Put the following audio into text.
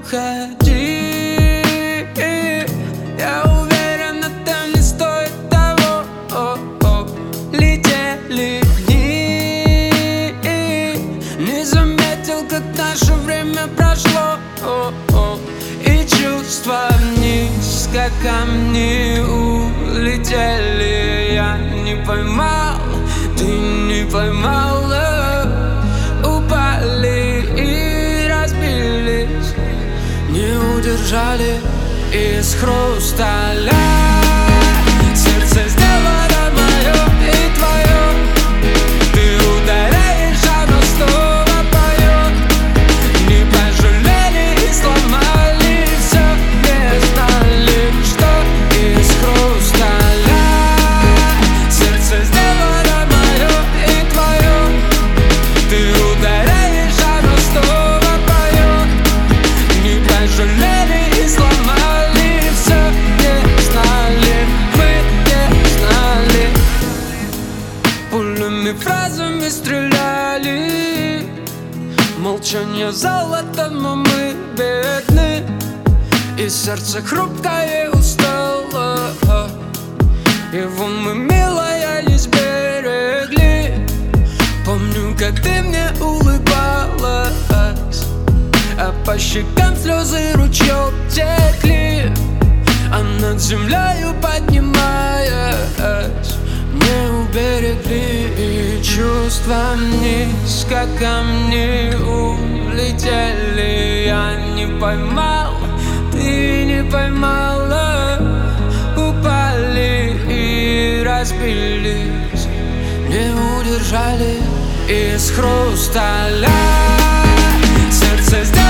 уходи. Я уверен, это не стоит того. Летели дни, не заметил, как наше время прошло. И чувства вниз, как камни, улетели. Я не поймал, ты не поймала. Упали и разбились, не удержали из хрусталя. Сердце сделано мое и твое. Ты ударяешь, оно снова поет. Не пожалели и сломали все, не знали, что из хрусталя. Сердце сделано мое и твое. Ты ударяешь, оно снова поет. Не пожалели и сломали все, не знали, мы не знали. Пулями, фразами стреляли. Молчание золото, но мы бедны. И сердце хрупкое устало. Его мы, милая, не сберегли. Помню, как ты мне улыбалась, а по щекам слезы ручьем текли. А над землею поднимаясь, не уберегли. И чувства вниз, как камни, улетели. Я не поймал, ты не поймала. Упали и разбились, не удержали из хрусталя. Сердце сделано